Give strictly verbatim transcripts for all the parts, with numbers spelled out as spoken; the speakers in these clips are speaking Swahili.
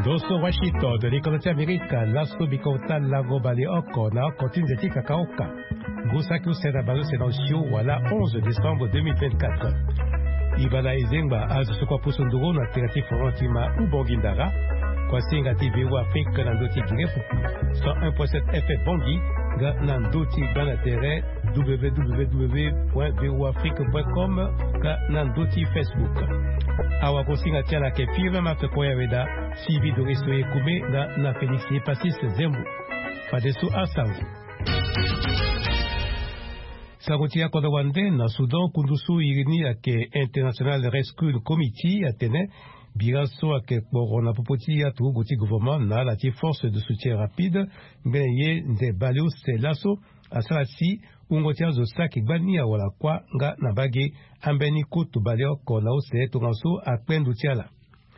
Doso Washington de l'économie américaine, l'Asso Bikota Lago Bali Oko, na continue de Tika Kaoka. Gusaki Usera Balo Sénatio, voilà onze décembre deux mille vingt-quatre. Ibala Izengba, Azusukwa Pusunduro, na Tirati Forantima Ubongindara, Kwasinga T V Afrique, Nandoti Girefuku, cent un point sept F M Bangui, Nandoti Banatere, w w w point v o afrique point com, Nandoti Facebook. Awa Kosinga Tiala Kefir, Matakoya Veda, Sivi Doriso Ekume, na Félix Passis Zembu. Fadesu Asangu. Sagotia Kodawande, na Soudan, Kundusu Irini, ake International Rescue Committee, Atene, Biraso, ake Borona Popoti, Atu, Goti Gouvernement, na la force de soutien rapide, Benye, Nze Baleo, Selaso, Asalasi, Ungotia Zosaki, Bani, Awala Kwa, Nga, Nabage, Ambeni Kutu Baleo, Konao, Se, Toranso, Akpendu Tiala.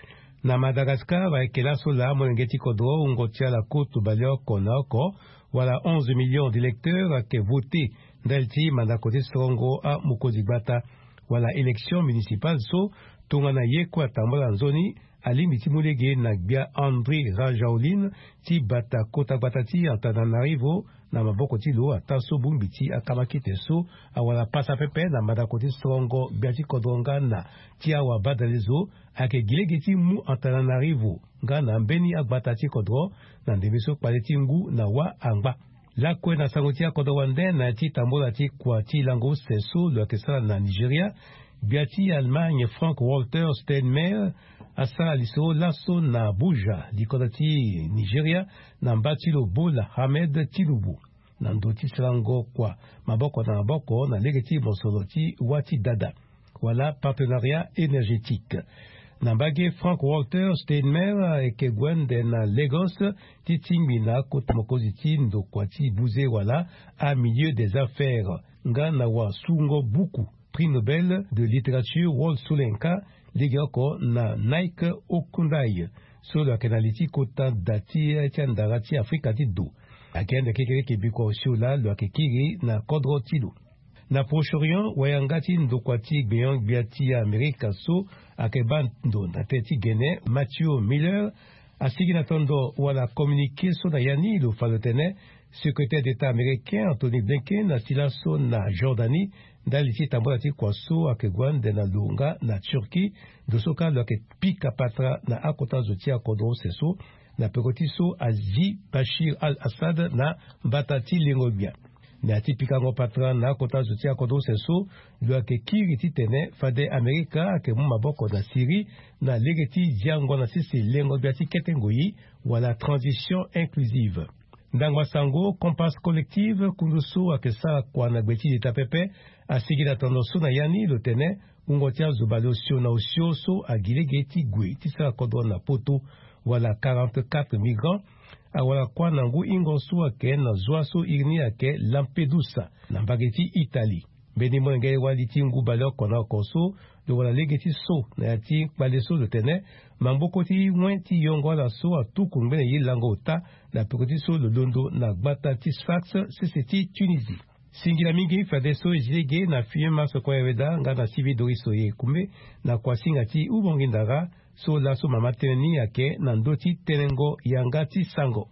Na Madagascar, Vaikelaso, la Monengeti Kodro, Ungotia la Kutu Baleo, Konao, Ko, voilà onze millions d'électeurs qui ont voté Delti Manakote Strongo à Mukozibata. Voilà élection municipale so Tongana Yekwa Tambola Nzoni Ali Mitimulege Nagbia André Rajaoline Ti Bata Kota Batati Antananarivo na Mabokoti Lo Ataso Bumbiti Akamakite so Awala Pasa Pepe na Madakote Strongo Biati Kodronga na Tiawa Badalezo Ake Gilegeti Mu Antananarivo Gana Mbeni Akbatati Kodro na Ndemeso Paleti Ngu na Wa Angba. La kwe na sangotia Kodowande na ti tambola ti kwa ti lango seso lo kesala na Nigeria. Biati Allemagne Frank Walter Steinmeier asa liso laso na Buja likodati Nigeria na mbatilo Bola Hamed Tilubu. Na ndoti salango kwa maboko na maboko na legeti bonsoloti wati dada. Voilà partenariat énergétique. Nambage Frank Walter Steinmeier eke gwende na Lagos titimbina kotomokoziti ndo kwati buze wala à milieu des affaires nga na wa sungo buku prix Nobel de littérature Walt Sulenka ligako na Nike Okundai solo akenaliti kota dati etiandarati Afrika tido akende kekere kebiko shula lo akekiri na kodro tido. Na Proche-Orient, Wayangati Ndokwati Gbeyon Biati Amerika so akebando na teti gene Matthew Miller asigi na tondo wala communiqué so na yani lo falotene secrétaire d'État américain Anthony Blinken na silaso na Jordanie daliti tambolati kwaso akegwan de na lunga na Turquie dosoka lo ke pika patra na akota zotia kodro seso na pekotiso Azi Bashir al-Assad na batati lingobia. Na tipika ngo patra na kota zotia kodo seso lo ke kiriti tene fade Amerika ke maboko na Syrie na legeti jango na sisi lengo biati ketengoyi wala transition inclusive. Ndangwa sango compass collective kunduso akesa kwa na gbeti eta pepe asigi na tonoso na yani lo tene ungotia zobalo sio na osio so agilegeti gwe tisa kodo na poto wala quarante-quatre migrants awala kwa nangu ingonsu ake na zwaso irni ake Lampedusa na mbageti Italie. Beni mwenge waliti ngu balok kona koso do wala legeti so na yati baleso de tene mamboko ti mwenti yongo la so a tout kumbene yilango ta la pekoti so le londo na gbata tisfax siseti Tunisie. Singila mingi fadeso jilege na fiye maso kwa eveda nga na sivi doriso ye kume na kwa singati ubongindara so la so mamateni yake na ndoti tenengo yangati sango.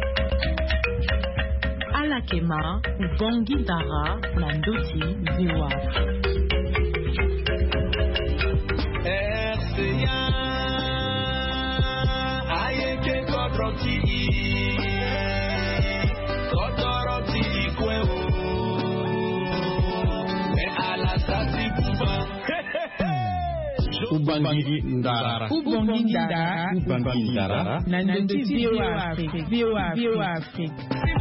Alakema ubongindara na ndoti ziwa. Erseya ayeke kodroti kodroti kweo me alasati kuba Ubangi Ndara. Ubangi Ndara. Ubangi Ndara. Nandoti Ziwa Afrique. Ziwa Afrique.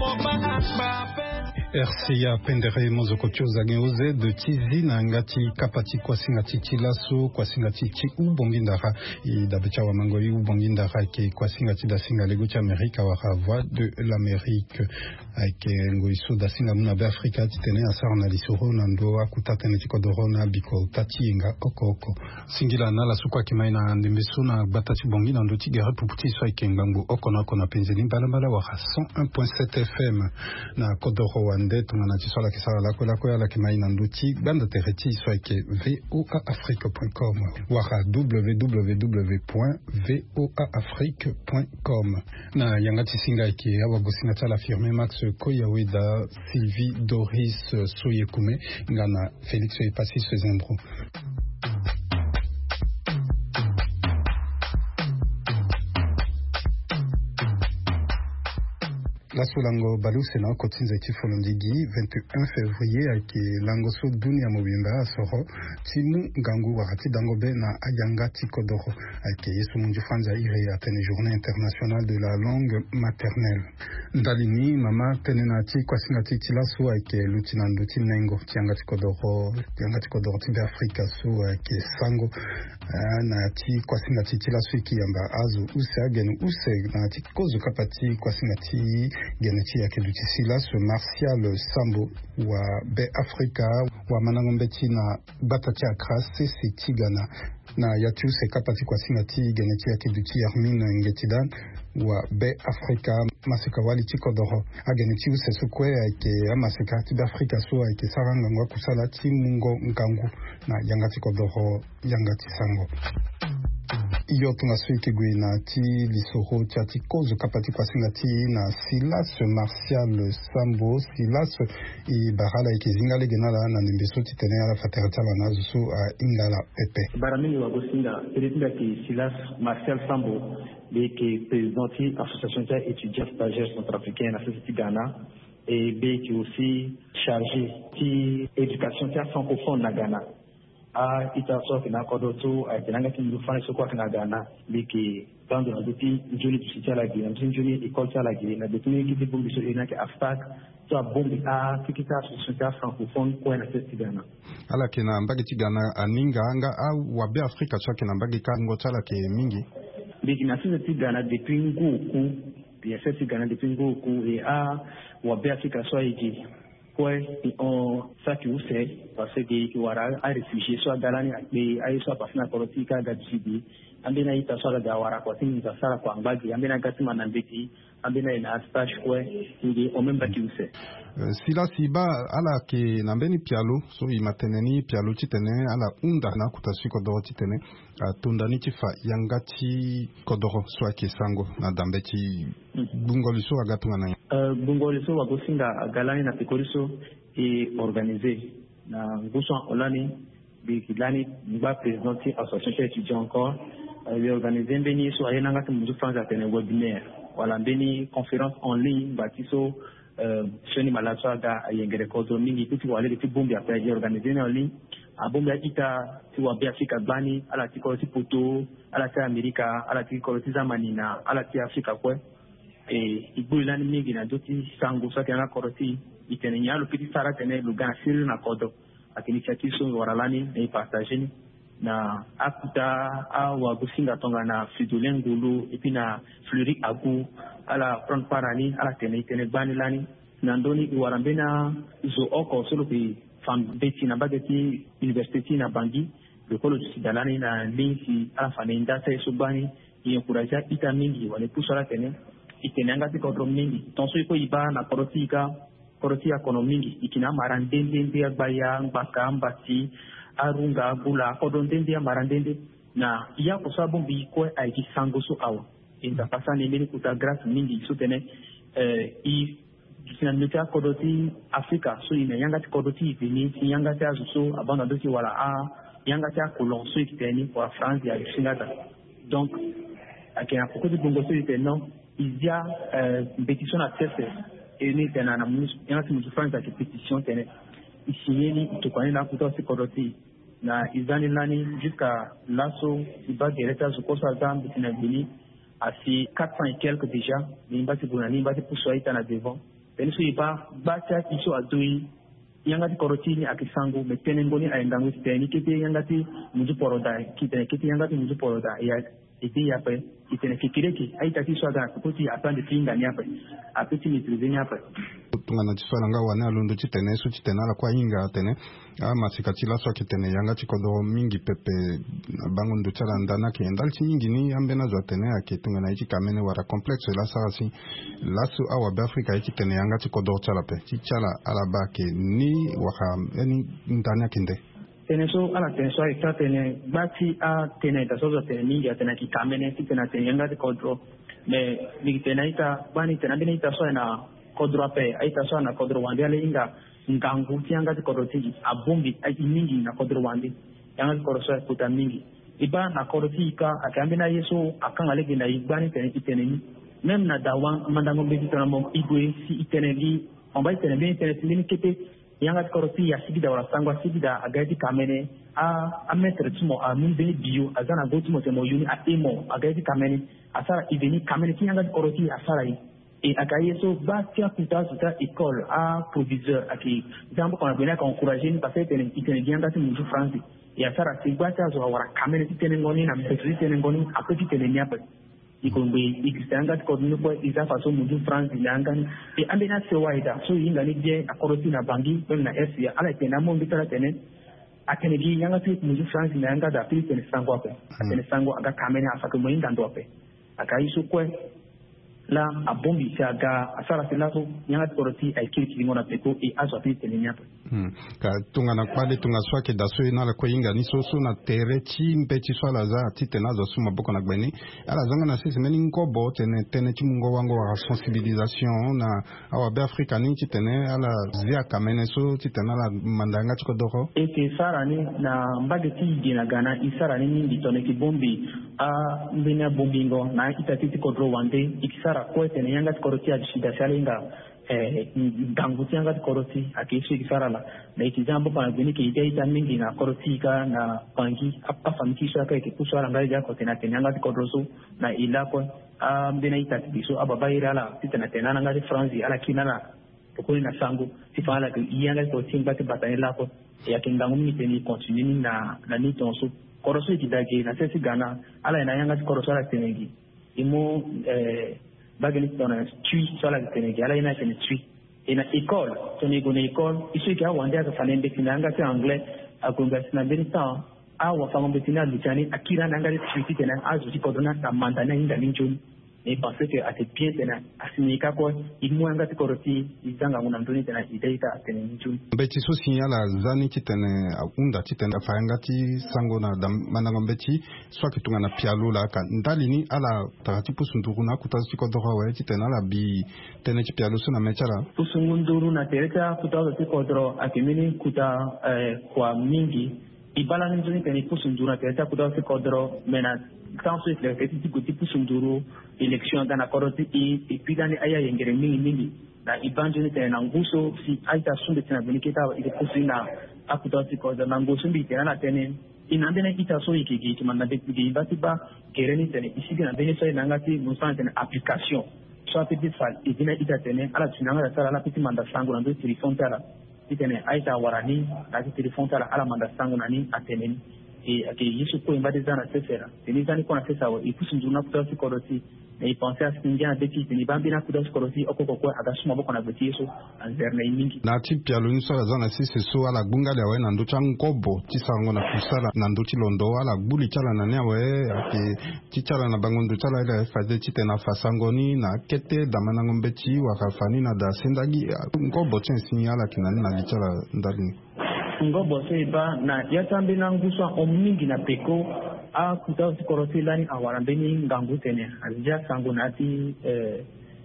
R C A Pendere Mozokotio Zageuze de Tizi Nangati Kapati Kwasingati Tilaso Kwasingati Ti Ubongindara et Dabecha Wamangoi Ubongindara qui Kwasingati da Singa Legocha Amerika wa voix de l'Amérique avec Ngoiso da Singa Muna Afrika Titene Asarna Lisoro Nando Akutata Netiko Dorona Biko Tatienga Okoko Singila na la sukwa kimaina ndembeso na batati bongi na ndoti gare puputi so ikengango okona kona penzeli balabala wa cent un point sept F M na Kodoro nde tungana chiswala kisala lako lako ya la kimaina nduti banda tereti so ke voa afrique point com waka w w w point voa afrique point com na yanga tisinga ke awa bosinga tala firme Max Koyaweda Sylvie Doris Soyekume ngana Félix Epassi Sezembro. La Solango Balou na kotinza tifolondigi vingt et un février ake lango so dunia mobimba soro timu ngangu wakati dango be na ayanga tikodoro ake yesu munju fanza ire atene journée internationale de la langue maternelle ndalini mama tene na ti kwasinga ti tilaso ake lutina nduti nengo tianga tikodoro tianga tikodoro ti Afrika so ake sango na ti kwasinga ti tilaso ki yamba azu use agenu use na ti kozu kapati kwasinga ti geneti yake dutisila so Martial Sambo wa be Afrika wa manangombeti na batati akra sisi tigana na yatu se kapati kwa singati geneti yake duti Armin Ngetidan wa be Afrika masika wali tikodoro ageneti use sukwe yake amasika ti Afrika so yake saranga ngwa kusala ti mungo ngangu na yanga tikodoro yanga tisango iyo tunasuiki gwina ti lisoro tia ti kozu kapati kwa singati na Silas Martial Sambo Silas i barala ikizinga genala na nimbeso ti tene ala fateretala na zusu a ingala pepe baramini wa gosinga president ki Silas Martial Sambo be ki présidenti association tia étudiants stagiaires centrafricains na société Ghana et be qui aussi chargé ti éducation tia francophone na Ghana a ita so kina kodoto a kinanga kin dufana so kwa kina Ghana biki bando na duti njuni tusitia la gina njuni école la gina betuni ki bombi so ina ke aftak to a bombi a kikita so francophone kwa na testi Ghana ala kina mbagi ti Ghana aninga anga au wabe Afrika so kina mbagi ka ngotala ke mingi biki na sisi ti Ghana depuis nguku bien sisi Ghana depuis nguku et a wabe Afrika so iki ouais on ça qui vous sait parce que qui wara a réfugié soit galani et a soit pasna politika gadjibi ambena ita soit da wara kwa tingi za sala kwa mbagi ambena gati manambeki ambena ina stage kwa ndi omemba qui vous sait sila siba ala ke nambeni pialo so imateneni pialo titene ala unda na kutasi kodoro titene tundani tifa yangati kodoro so ke sango na dambeti bungoliso agatu na Uh, bungoliso wa gosinga galani na pikoriso e organisé na nguso olani bikilani mba présidenti association étudiant encore euh, organisé mbeni so ayena ngati mundu France atene webinaire wala mbeni conférence en ligne batiso euh shoni malaso aga ayengere kozo mingi kuti wale ti bombi après organisé en ligne a bombi akita ti wa Afrika bani ala ti ko ti poto ala ti America ala ti ko ti zamanina ala ti Afrika kwe e igulani mingi na doti sangu sa kana koroti itene nyalo piti sara tene luga siri na kodo akini chatiso waralani e partager na akuta a wa gusinga tonga na fidulengulu epi na fleury agu ala front parani ala tene tene banilani na ndoni iwarambena zo oko solo pe fam beti na bageti university na bangi lekolo sidalani na linki ala fanenda sai subani yencourager ita mingi wale pusala tene itenanga ti kodro mingi tonso iko iba na korotika koroti ya kono mingi ikina marandende ndi agbaya mbaka mbati arunga bula kodro ndende ya marandende na iya kusabo mbikwe aiki sango so awa inda pasani mbini kuta grass mingi so tene eh, i sina mita kodoti Afrika so ina yanga ti kodoti vini yanga ti azuso abanda doki wala a yanga ti akolon so ikiteni kwa France ya shingata donc akina poko di bongo so iteno izia euh, pétition à test et ni tena na mus yana ti mutu France ki pétition tene isieni to kwa na kuto si kodoti na izani lani jusqu'à lasso iba direta zu kosa zam bitina bini asi quatre cents et quelques déjà ni mbati bunani mbati puso ita na devant tene so iba bacha kiso adui yanga ti kodoti ni akisangu metene ngoni aendangu tene kiti yanga ti mutu poroda kitene kiti yanga ti mutu poroda ya iti yape itene fikireki aita kiswa ga kuti apande pinga ni hapa apiti mitrezeni hapa tungana chiswala nga wane alundu chitene su chitene ala kwa inga tene ama sikachila so kitene yanga chikodo mingi pepe bangu nduchala ndana ki endal chi ingi ni ambena zo tene ake tungana ichi kamene wara complex la sarasi lasu awa Afrika ichi tene yanga chikodo chala pe chichala ala bake ni waka eni ndana kinde tene so ala tene so ita tene bati a tene da so tene mingi tene ki kamene ki tene tene yanga chikodo me ni tene ita bani tene bini ita so na kodro pe ita so na kodro wandi ale inga ngangu tianga chikodo tigi abumbi ai mingi na kodro wandi yanga chikodo so kuta mingi iba na kodro tika akambina yeso akanga legi na ibani tene ki tene ni même na dawan mandango mbiti tana mo igwe si iteneli omba iteneli iteneli kete yanga koroti ya sigida wala sangwa sigida agaidi kamene a a mettre tumo a mumbe bio azana go tumo temo yuni a emo agaidi kamene asara ideni kamene ki yanga koroti asara yi e akaye so ba tia kuta suta école a proviseur aki jambo kona bena ka encourager ni parce que iteneli yanga tu mu France ya sara sigwata zo wala kamene iteneli ngoni na mpetri iteneli ngoni apeti iteneli nyapa ikombe ikistanga kodino kwa isa faso mudu France langan e ambena sewaida so yinga ni je akoroti na bangi na S ya ala tena mo mbitala tene akenegi yanga tu mudu France langa da pili tene sango ape tene sango aga kamene afaka mo inga ndo ape akaisu kwe la abombi chaga asara tilaso yanga koroti ai kiki ngona peko e aso pili tene nyape hmm ka tunga na kwale tunga swake da so ina la ko inga ni so so na terechi mpechi swala za titena za suma boko na gbeni ala zanga na sisi meni nkobo tene tene chimungo wango wa sensibilisation na awa be Afrika ni titene ala zia kamene so titena la mandanga chiko doko eke sara ni na mbage ti gina gana isara ni mingi tone ki bombi a mbina bombingo na itatiti kodro wande ikisara kwa tene yanga koroti ajishida shalinga eh ganguti yanga koroti akishi kisara la na ikijambo pana gweni ke ide ita mingi na koroti ka na pangi apa famikisha ka ke kusara ngai ja ko tena yanga kodroso na ila ko am bena ita biso ababa ira la tena tena nanga France ala kinana ko na sango tifala ke yanga ko timba te batane la ko ya kingangu mi teni continue na na ni tonso koroso ikidage na sesi gana ala ina yanga koroso ala tenegi imo eh bagani tona tui sala tenegi ala ina tene tui ina école toni gone école isu kia wanda ka fanende kinanga te anglais akunga sina benita a wa fango betina luchani akira nanga tui tena azu tikodona na mandana inda ninjoni et parce que à tes pieds tena asinika ko imwanga tikoroti izanga nguna ndoni tena ideita tena ninjoni beti so signala zani titene unda titene fanga ti sango na mananga beti so kitunga na pialula ka ndalini ala tarati pusunduru na kutazi kodoro wa titene ala bi tene ti pialu so na mechala pusunduru na tereta kutazi ti kodoro akimini kuta kwa mingi ibala ninjoni tena pusunduru na tereta kutazi ti kodoro mena quand c'est le petit petit pusunduru élection dans la koroti et puis dans les aya yengere mingi mingi na ibanjoni tena nguso si aita sunde tena beniketa ile kusina akuta siko na nguso mbi tena tena inandene ita so ikigi kimanda bekigi batiba kereni tena isigi na bene so nangati musan tena application so petit fal idina ita tena ala tunanga sala la petit manda sango na ndo telefone tala itene aita warani na telefone tala ala manda sango nani ateneni et ake yisu ko imbade zana sefera teni zani ko na sesa wa ikusunjuna kuta sikoroti na ipenser à ce qu'il y a un petit ni bambina kuda skorosi okoko kwa agasuma boko na beti yeso anzerne mingi na tipi aluni so zana sisi so ala bunga le we na ndo changobo tisango na kusala na ndo tilondo ala gbuli chala na ne we ake tichala na bango ndo chala ile faze tite na fasangoni na kete damana ngombeti wakafani na da sendagi ngobo tsensi ala kinani na lichala ndalini ngobo seba na yatambe na nguswa omingi na peko a kuta sikorosi lani awarambeni ngangu tene azija sango nati eh,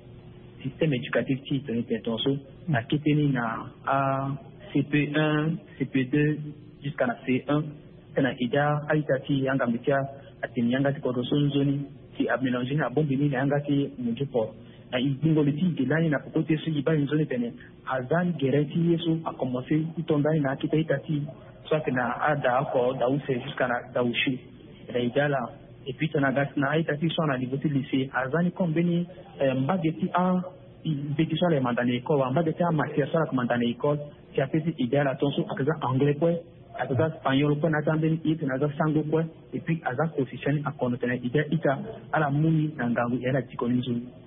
système éducatif ti tene tentonso na kiteni na a C P un C P deux jusqu'à na C un tena ida aitati yanga mitia atini yanga tikoroso nzoni ti amélanger na bombini na yanga ti munjupo na ibingo liti gelani na kokote su iba nzoni tene azan gereti yesu a commencer itondani na kita itati soit na ada ko daouse jusqu'à na daouchi Raidala et puis tena gas na itati so na niveau lycée azani kombeni mbageti a beti so le mandane ko mbageti a matière so la mandane école qui a fait idéal tonso akaza anglais quoi akaza espagnol quoi na tambeni it na za sango quoi et puis aza position a kono tena idéal ita ala muni na ngangu era tikoni nzuri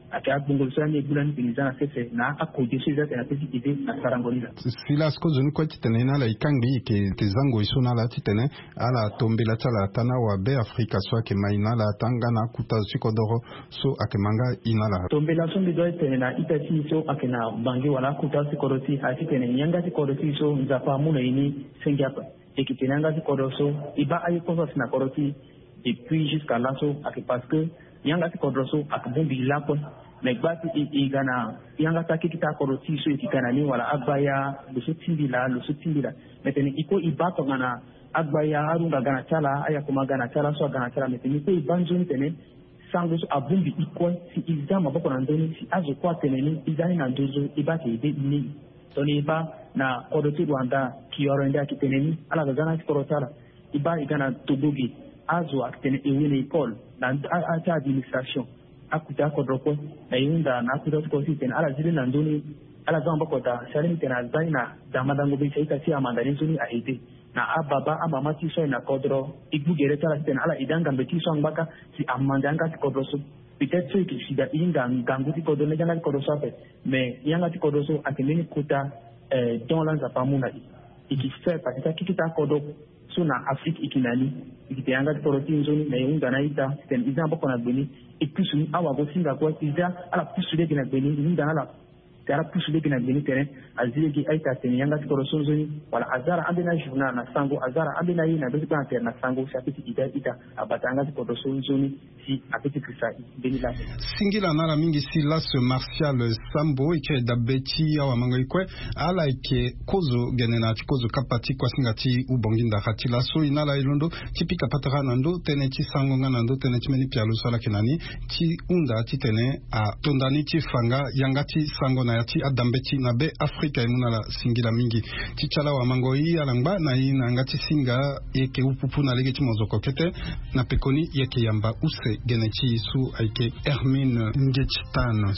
aka bungol so ni bulan bilizana sese na akodi so zata na pesi ide na sarangolila sila sko zoni kwa titene na la ikangi ke tezango isona la titene ala tombela tala tana wa be Afrika so ke maina la tanga na kuta sikodoro so akemanga inala tombela so bido tene na itati so akena bangi wala kuta sikoroti atitene nyanga sikoroti so nzapa muna ini sengiapa ekitenanga sikoroso iba ayi kosa sina koroti depuis jusqu'à là so ak parce que yanga sikoroso ak bombi lapo mais bati igana yanga takikita koroti so ikana ni wala abaya lusu tindila lusu tindila meteni iko ibato ngana abaya arunga gana chala aya kuma gana chala so gana chala meteni ko ibanzo ni tene sango so abumbi iko si izama bako na ndoni si azo kwa teneni izani na ndozo ibati ide ni toni iba na koroti Rwanda kiyorenda kiteneni ala gana korotala iba igana tobogi azo akitene ewele école na acha administration akuta kodroko na yunda na akuta kositen ala zile na ndoni ala zamba kota shalini tena zaina damadango bi saita si amandani zuni aide na ababa amama ti so na kodro igugere tala tena ala idanga mbeti so ngaka si amandanga ti kodroso peut-être que si da inga nganguti kodro ne janga kodro sape mais yanga ti kodroso akemeni kuta eh dans la pamuna iki fait parce que kikita kodro suna Afrique ikinani ikitanga koroti zoni na yunda na ita ten izamba kona beni ipusu awa go singa kwa iza ala pusu de na beni yunda ala tara pusu de na beni tere azile gi aita ten yanga koroso zoni wala azara ambena journal na sango azara ambena yina de kan ter na sango shapiti ita ita abatanga koroso zoni si apeti krisa beni la singila nara mingi si las Martial Sambo ike dabeti awa mango ikwe ala ike kozo genena kozo kapati kwa singati ubonginda hatila so inala ilondo tipika patara nando tene ti sango nando tene ti meni pialu sala kinani ti unda ti tene a tondani ti fanga yanga ti sango na ti adambeti na be Afrika imunala singila mingi ti chala wa mango yi alangba na yi na ngati singa yeke upupu na lege ti mozoko kete na pekoni yeke yamba use geneti su aike Hermine Ngechitano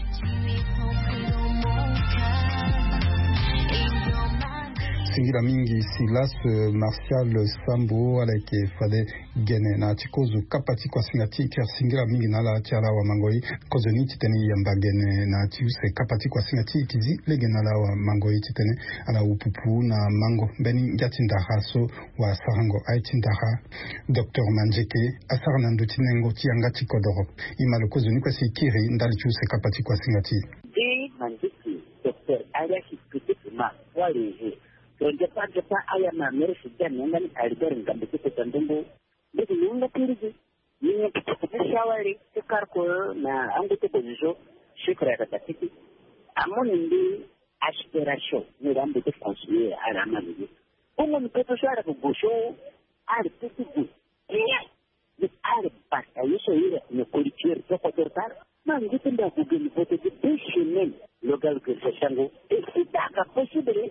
singira mingi Silas Martial Sambo ala ke fade gene na chikozu kapati kwa singati kia singira mingi nala tiara wa mangoi kozoni titeni yamba gene na tiuse kapati kwa singati kizi lege nala wa mangoi titeni ala upupu na mango beni ngatindaha so wa sarango aitindaha Docteur Manjeke asara nandu tinengo tianga tikodoro imalo kozoni kwa sikiri ndali tiuse kapati kwa singati di Manjeke Docteur Ayashi Kitikima wale Donde parte pa aya na merisi jani ngani alibere ngambe kito tandumbu bidi nyunga tirizi nyunga kito shawari tikar ko na angu te position shikra ka tatiki amoni ndi aspiration ni rambe te conseiller ala mali umo ni peto shara ko gosho ali tutu ya ni ali pasta yeso ile ni kulitier to ko dortar man gitinda ko gemi foto de déchaîner local que se chango et si taka possible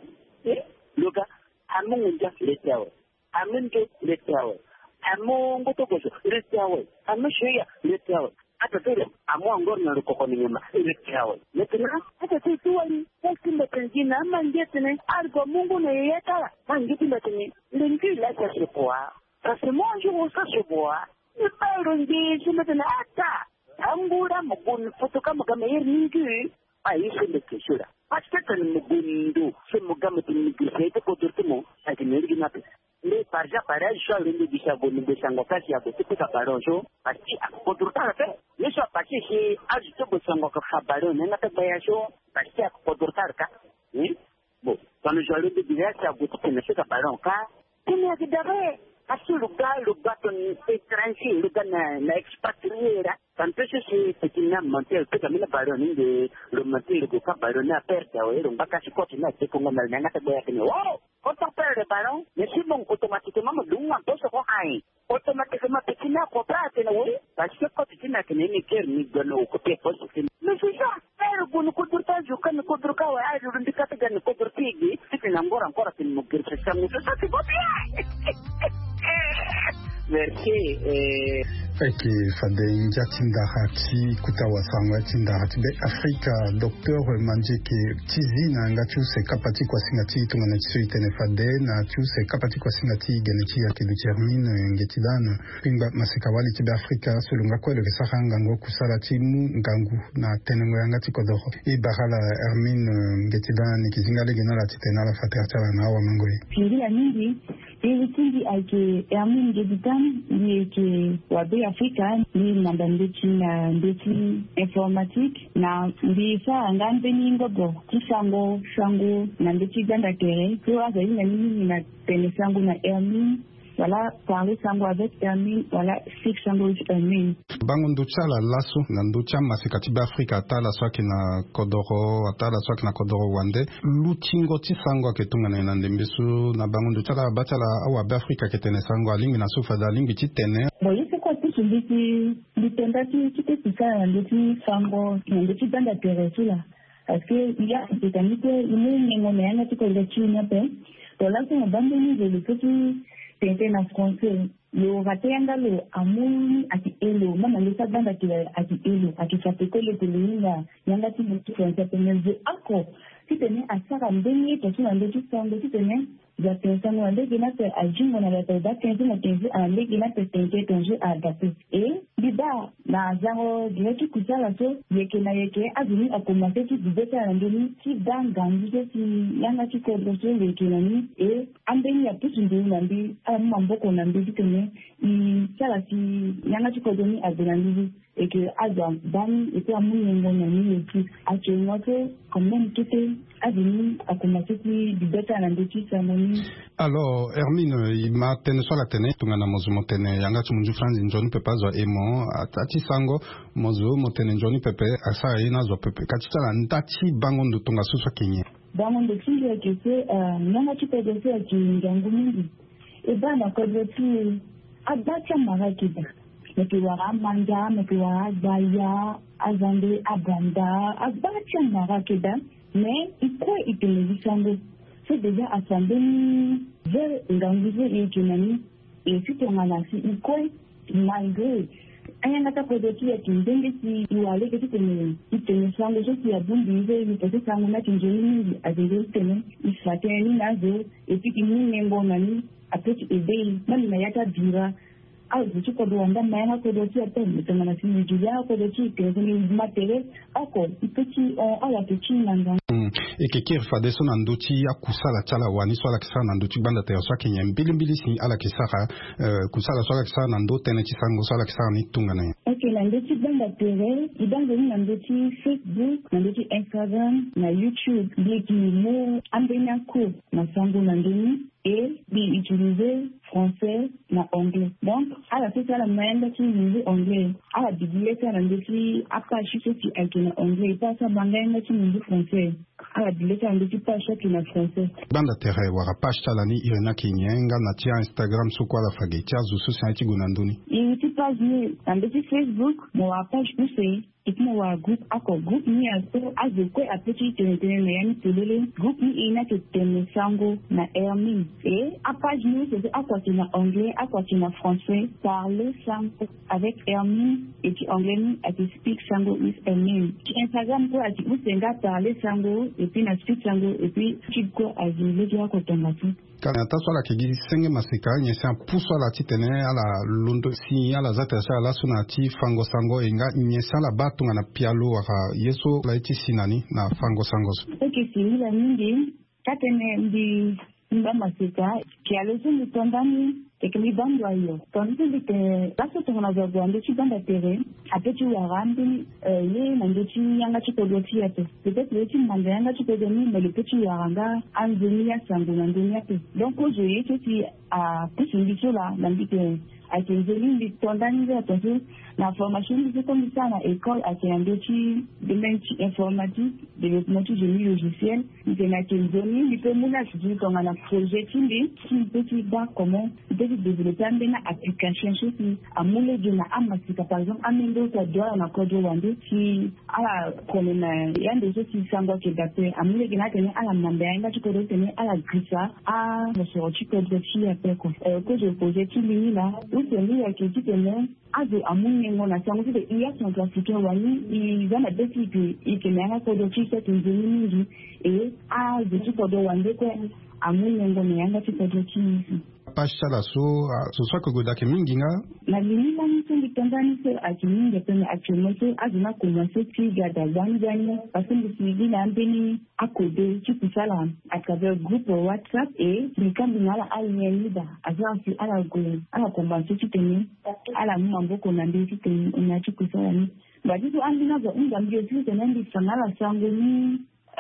loga amunga letawe aminge letawe amungo tokoso letawe amushiya letawe ata tele amungo na rukoko nyama letawe letena ata tuwali lakini pengine amangetene algo mungu na yeta mangeti letene lingi la sepoa parce moi je vois ça se voit ne pas rongi je me donne ata ambura mugun fotoka magama yeringi aisha lekeshura Pasta ni mugundu se mugama tinigise te kotortimo ati nerigi nape le parja para sho rende bisa go ni besango kasi ago te ka baronjo pasti akotorta te yeso pasti si aji to besango ka habaro ne na te bayasho pasti akotorta ka ni bo quand je le dis direct ago te ne se ka baron ka tini akidare asu lugar lugar ton étranger lugar na na expatriera tanto se pequena mantel que también baron de lo mantel que ka baron na perta o era un baka si koti na te kongo na na te boya que wow koto perde baron ne si mon automatiquement mo dunga to so ko ai automatiquement pequena ko prate na oui parce que koti tina que ni ker ni gono ko te poso que mais c'est ça pero gono ko turta ju kan ko turka wa ai ru ndika te gan ko turtigi ti na ngora ancora tin mo ker se samu so sa ti boti verser Eki fade njatinda hati kutawa sangwa tinda hati be Afrika Docteur Manjeke Tizina ngatu se kapati kwa singati tungana chiso itene fade na tu se kapati kwa singati geneti ya ke determine ngetidana pimba masekawali tibe Afrika sulunga kwa le vesahanga ngo kusala timu ngangu na tenengo yangati kodoro e bahala Hermine ngetidana kizingale genala titena la fatertala na wa mangoe Pindi mingi Ili kindi ake Hermine ngetidana ni ke wabe Afrika ni nambandeti na ndeti informatique na ndisa ngambe ningo bo kisango sango na ndeti ganda tere kwa zaidi na mimi na tene sango na Hermine voilà parler sango avec Hermine voilà six sango avec Hermine bango nduchala laso na nducha masikati ba Afrika atala swaki na kodoro atala swaki na kodoro wande lutingo ti sango aketunga na nande mbisu na bango nduchala batala awa ba Afrika ketene sango alingi na sufa da lingi ti tene boye se kwa tu nditi nditenda ti ti ti sana nditi sango nditi ganda tere sula parce que il y a des amis que il ne ngone yana ti ko le chi na pe to la ko bande ni de le petit tente na français le ratenda le amuni ati elo mama le sabanda ki ati elo ati sapeko le telinga yanga ti mutu français penelze ako ti tene asara mbeni to ti na ndeti sango ti tene ya pensando ande gina pe ajingo na la toda kenzi na kenzi ande gina pe tente tonje adapte e bida na zango direki kuzala so yeke na yeke azuni akomate ti bideta na ndeni ti danga nje ti yanga ti ko do so yeke na ni e ambeni ya pusu ndu na mbi amma mboko na mbi tene i sala ti yanga ti ko do ni adela ndi et que Adam Dan était à mon ami et puis actuellement quand même tout est avenu à commencer du bêta à l'industrie cérémonie. Alors Hermine il m'a tenu sur la tene tungana mozu motene yanga tumunju franzi njoni pepa zo emo atati sango mozu motene njoni pepe asa ina zo pepe katita la ndati bango ndo tunga suswa kenye bango ndo kingi ya kese nyanga tu pepe ya kingangu mingi e bana kodoti abacha marakida mekiwara manja mekiwara gaya azande abanda abacha marakida mais iko itelevisiando c'est déjà assemblé vers l'anglais et l'économie et si on a laissé iko malgré ayanga ta kodoti ya kindenge si iwale ke tene itene sango so ki abundize ni pese sango na kinjeni mingi azende tene isfateni nazo et puis kimini ngomani apeti ebe mali na yata bira au tu ko do anda maya ko do ti apen to mana sini juya ko do ti ke ni matere ako ipeti ala petit nanga e ke kir fa de son andoti ya kusala chala wani swala kisana andoti banda te so kenya mbili mbili si ala kisara kusala swala kisana ndo tene ti sango swala kisana ni tunga na ok la ndoti banda tere ibango ni ndoti Facebook na ndoti Instagram na YouTube bliki mo ambena ko na sango na ndini et bi utiliser français na anglais donc à la c'est la manière qui utiliser anglais à la bibliothèque la ndoti apa chiso ti akina anglais pas ça banganga ti utiliser français à la bibliothèque la ndoti pas chaque na français banda tere wara page talani irena kinyenga na tia Instagram so kwa la fagetia zo so santi gunandoni et ti page ni la ndoti Facebook mo page poussé et puis wa groupe ako groupe ni aso azekwe apeti tene tene na yani telele groupe ni ina ke tene sango na Hermine et à page ni c'est à quoi tu na anglais à quoi tu na français parler sango avec Hermine et puis anglais ni à te speak sango with Hermine qui Instagram ko ati usenga parler sango et puis na speak sango et puis tu ko azile dia ko tomati kana taswala kigi senge masika nyesa puso la titene ala lundo si ala zata sa ala sunati fango sango inga nyesa la batunga na pialo aka yeso la iti sinani na fango sango okay si la mingi katene ndi mba masika ki alozo mutondani ekemi bando ayo tonzi bite baso tongana za bando ci banda tere apeti wa rambi ye nando ci yanga ci ko doti yape peut-être le ci manda yanga ci ko doni mais le petit yaranga anzeni ya sango nando yape donc aujourd'hui ci a pusi ndiso la nambite a tenzeli ndi tondani za tonzi na formation c'est comme ça na école à Tiandochi de informatique développement du génie logiciel c'est na Kenzoni il peut moula je comme un projet qui qui peut voir comment peut développer une application qui a moulé de na amasika par exemple amendo ta doit na code wande qui ala comme na yande je qui sanga que d'après amule que na tenir ala mamba inga tu peux tenir ala grissa a le tu peux dire après quoi que je projet qui là où c'est lui qui dit que azo amunyengo na changu de iya changu africain wani izana beti pe ikenanga kodo chisa tunzini e a de kodo wande ko amunyengo ne yanga kodo chisa pasha la so so so ko goda ke minginga na limila mtu nditangani se akiminga pene actuellement azuna commencer tiga da wangani parce que le na ambeni akode chikusala à travers groupe WhatsApp et les kambinala aliyenda azansi ala go ala commencer chiteni ala mamboko na ndisi teni na chikusala ni badizo ambina za ungambio sisi nendi sanala sangu ni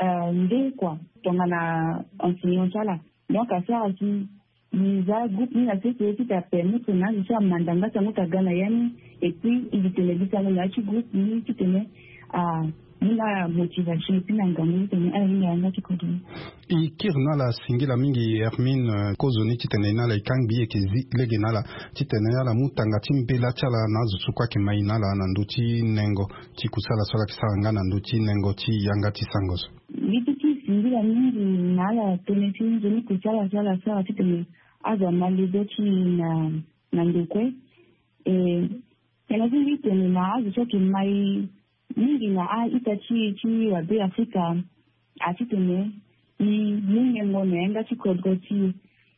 nde kwa tongana enseignant sala donc à ça aussi Niza groupe ni na sisi qui t'a permis que na nisha mandanga sango kagana yani et puis il te le dit ça na chi groupe ni qui tenait à la motivation puis nangamu tenait à ni na chi kodo i kirna la singila mingi Hermine kozoni titene na la ikangbi ekezi legena la titene la mutanga timpela chala na zusukwa ke maina la nanduti nengo tikusala sola kisanga nanduti nengo ti yanga ti sangos litiki singila mingi na la tenesi nzoni kusala sala sala titene aza malidochi na na ndokwe eh tenazindi tene na azo ke mai mingi na a itachi chi wa be Afrika atitene ni munye ngone nga chikodgoti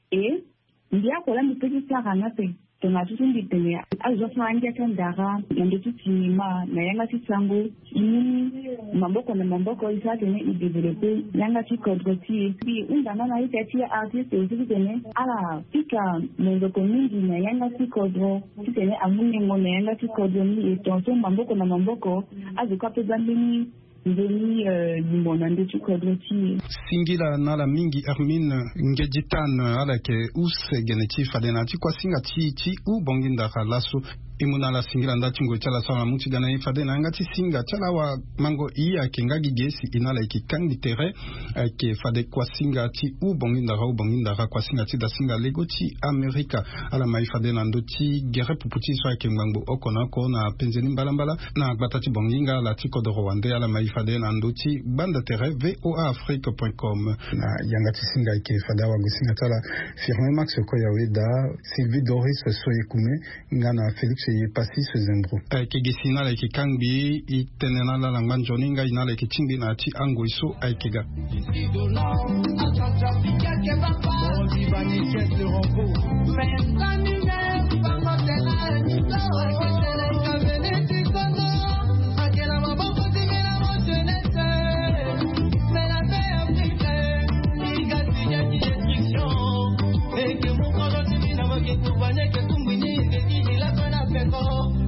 e ndia kola mipeki saka nape tona tutundi tene azo fanya kandara ndio tutima na yanga tisango ini mamboko na mamboko isa tene i developer yanga chikodgoti bi undanga na itachi artist eziki tene ala pika mendoko mingi na yanga chikodro tene amunye ngone yanga chikodro ni etonso mamboko na mamboko azo kape bambini ndeni limona ndio chikodroti singila nala mingi Hermine ngejitan ala ke use genetif adena ti kwa singa ti ti u bonginda laso imuna la singila ndati ngo chala sama muti gana ifade na ngati singa chala wa mango iya ke ngagi gesi inala iki kangi tere ke fade kwa singa ti u bonginda ra u bonginda ra kwa singa ti da singa lego ti Amerika ala mai fade na ndoti gere puputi so ke ngango okona ko na penzeni mbalambala na batati bonginga la ti kodo Rwanda ala mai fade na ndoti banda tere voa afrique point com na yanga ti singa ke fada wa gusinga tala firme max ko yaweda Sylvie Doris Soyekume ngana Felix ye pasi se zendro eh ke gesina la ke kangbi i tenena la langban joninga ina la ke chingi na ti ango iso aikega que tu bañe que tu muñeque que la pena pegó